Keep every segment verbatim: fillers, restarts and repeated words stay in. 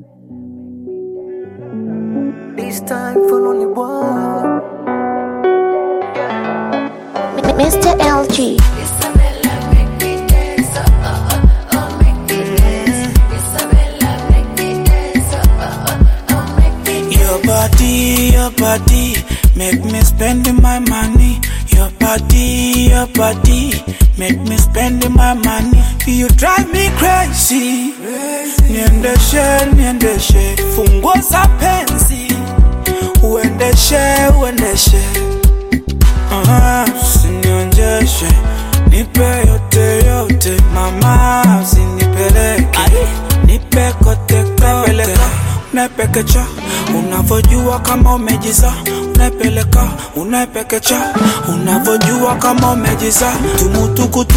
This time for only boy. Mister L G. Your body, your body, make me spending my money. Your body, your body, make me spending my money. You drive me crazy. Niendeshe, niendeshe, funguo za penzi. Uendeshe, uendeshe. Ah, usinionjeshe, nipe yote yote, mama usinipeleke, nipe kote kote. Unapekecha, unavojua kama umejiza. Unapeleka, unapekecha, unavojua kama umejiza. Tumutukutu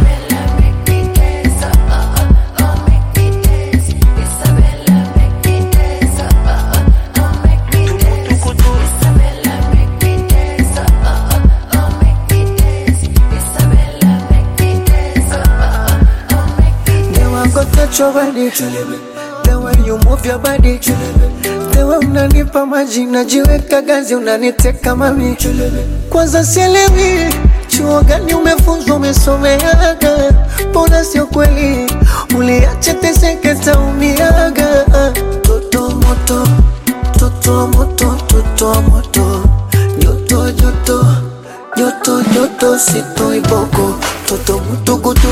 Touch your body, the way you move your body, the way unanipa maji najiweka gazi unaniteka mami. Kwanza sielewi chuo gani umefunzwa umesomeaga, mbona sio kweli uliacha teseke taumiaga. Toto moto, toto moto, toto moto, joto joto, joto joto sito iboko, toto moto kutu.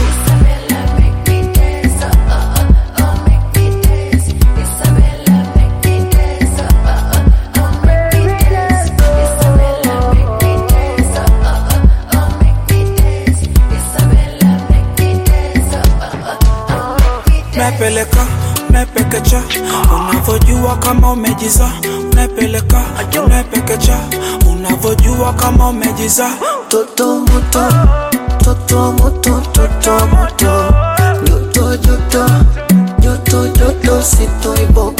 Unapeleka, unapekecha, unavojua kama umejiza. Unapeleka, unapekecha, unavojua kama umejiza. Toto moto, toto moto, toto moto, joto joto, joto joto sito iboko.